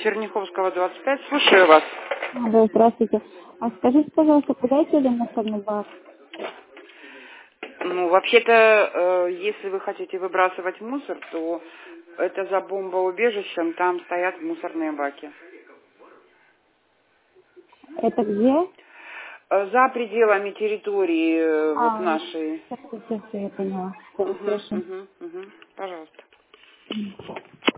Черняховского, 25. Слушаю вас. Да, здравствуйте. А скажите, пожалуйста, куда идти мусорный бак? Ну, вообще-то, если вы хотите выбрасывать мусор, то это за бомбоубежищем, там стоят мусорные баки. Это где? За пределами территории вот А, нашей. все, я поняла. Все, Угу, хорошо. угу, угу. Пожалуйста.